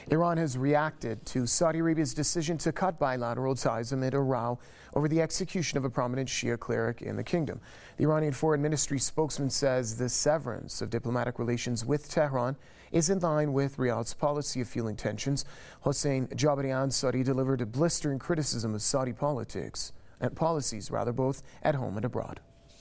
Iran has reacted to Saudi Arabia's decision to cut bilateral ties amid a row over the execution of a prominent Shia cleric in the kingdom. The Iranian Foreign Ministry spokesman says the severance of diplomatic relations with Tehran is in line with Riyadh's policy of fueling tensions. Hossein Jabari Ansari delivered a blistering criticism of Saudi policies, both at home and abroad.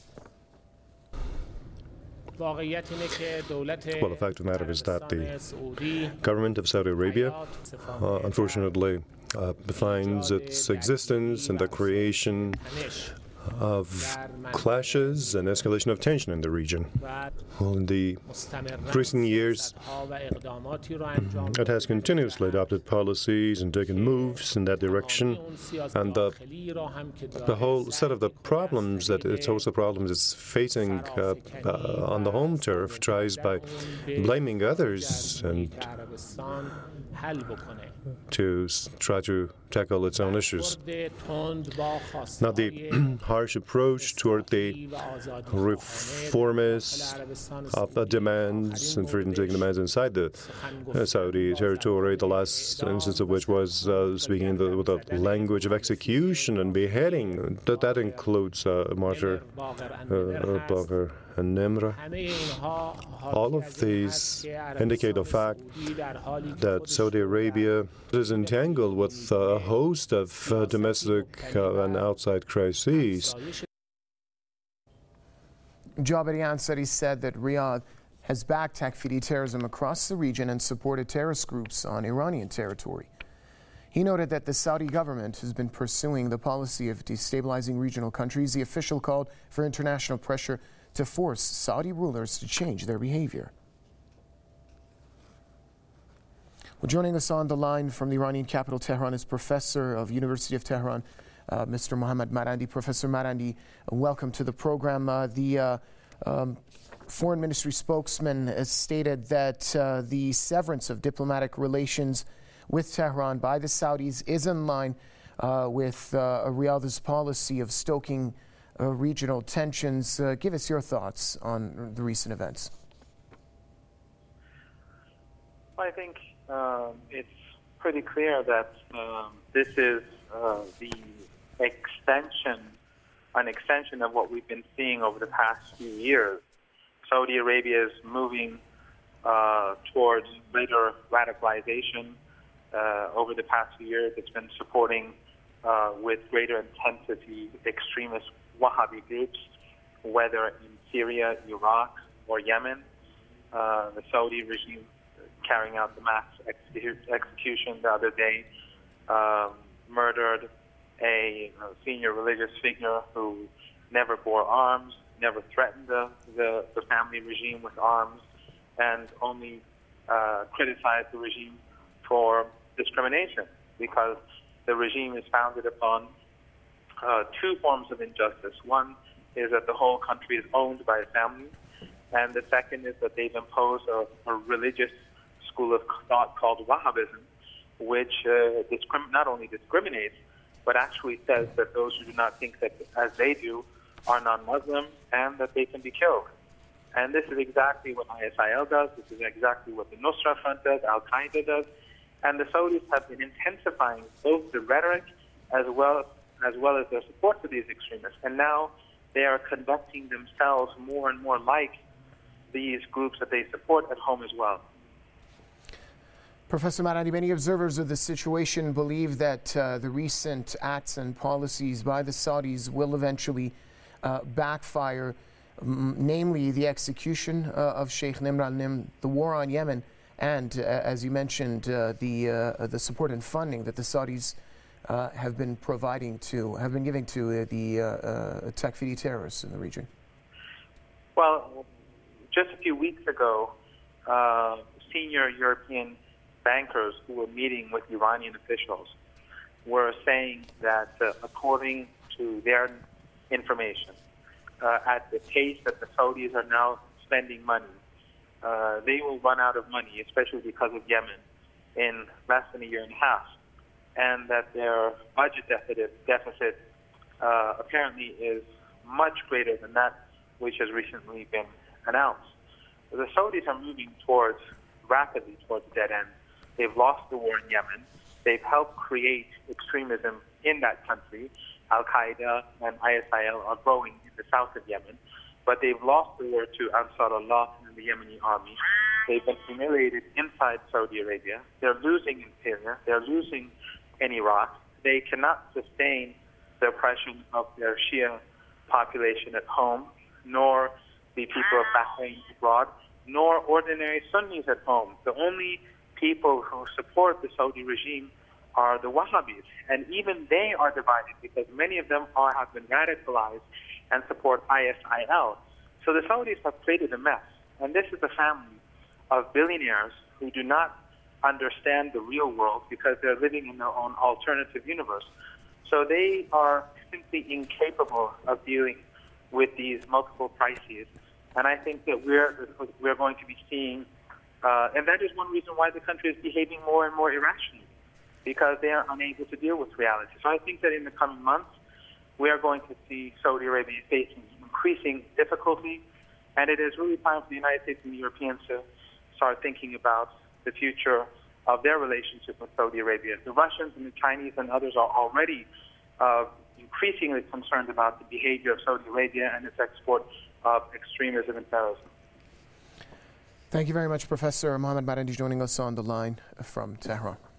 Well, the fact of the matter is that the government of Saudi Arabia, unfortunately, defines its existence in the creation of clashes and escalation of tension in the region. Well, in the recent years, it has continuously adopted policies and taken moves in that direction, and the whole set of the problems that it's also problems it's facing on the home turf tries by blaming others and to try to tackle its own issues. Now, the harsh approach toward the reformist demands and freedom-taking demands inside the Saudi territory, the last instance of which was speaking with the language of execution and beheading. That includes martyr Bagher and Nimr. All of these indicate the fact that Saudi Arabia is entangled with a host of domestic and outside crises. Jabari Ansari said that Riyadh has backed Takfiri terrorism across the region and supported terrorist groups on Iranian territory. He noted that the Saudi government has been pursuing the policy of destabilizing regional countries. The official called for international pressure to force Saudi rulers to change their behavior. Well, joining us on the line from the Iranian capital, Tehran, is Professor of University of Tehran, Mr. Mohammad Marandi. Professor Marandi, welcome to the program. The Foreign Ministry spokesman has stated that the severance of diplomatic relations with Tehran by the Saudis is in line with Riyadh's policy of stoking regional tensions. Give us your thoughts on the recent events. I think it's pretty clear that this is an extension of what we've been seeing over the past few years. Saudi Arabia is moving towards greater radicalization. Over the past few years, it's been supporting with greater intensity extremist Wahhabi groups, whether in Syria, Iraq, or Yemen. The Saudi regime carrying out the mass execution the other day murdered a senior religious figure who never bore arms, never threatened the family regime with arms, and only criticized the regime for discrimination, because the regime is founded upon two forms of injustice. One is that the whole country is owned by a family, and the second is that they've imposed a religious school of thought called Wahhabism, which not only discriminates, but actually says that those who do not think that as they do are non-Muslim and that they can be killed. And this is exactly what ISIL does. This is exactly what the Nusra Front does, Al-Qaeda does. And the Saudis have been intensifying both the rhetoric as well as their support for these extremists. And now they are conducting themselves more and more like these groups that they support at home as well. Professor Marandi, many observers of the situation believe that the recent acts and policies by the Saudis will eventually backfire, namely the execution of Sheikh Nimr al-Nimr, the war on Yemen, and, as you mentioned, the support and funding that the Saudis have been giving to the Takfiri terrorists in the region. Well, just a few weeks ago, senior European bankers who were meeting with Iranian officials were saying that, according to their information, at the pace that the Saudis are now spending money, they will run out of money, especially because of Yemen, in less than a year and a half, and that their budget deficit apparently is much greater than that which has recently been announced. The Saudis are moving rapidly towards a dead end. They've lost the war in Yemen. They've helped create extremism in that country. Al-Qaeda and ISIL are growing in the south of Yemen, but they've lost the war to Ansar Allah and the Yemeni army. They've been humiliated inside Saudi Arabia. They're losing in Syria. They're losing in Iraq. They cannot sustain the oppression of their Shia population at home, nor the people of Bahrain abroad, nor ordinary Sunnis at home. The only people who support the Saudi regime are the Wahhabis, and even they are divided because many of them have been radicalized and support ISIL. So the Saudis have created a mess, and this is a family of billionaires who do not understand the real world because they're living in their own alternative universe. So they are simply incapable of dealing with these multiple crises, and I think that we're going to be seeing, and that is one reason why the country is behaving more and more irrationally, because they are unable to deal with reality. So I think that in the coming months, we are going to see Saudi Arabia facing increasing difficulty, and it is really time for the United States and the Europeans to start thinking about the future of their relationship with Saudi Arabia. The Russians and the Chinese and others are already increasingly concerned about the behavior of Saudi Arabia and its export of extremism and terrorism. Thank you very much, Professor Mohammed Marandi, joining us on the line from Tehran.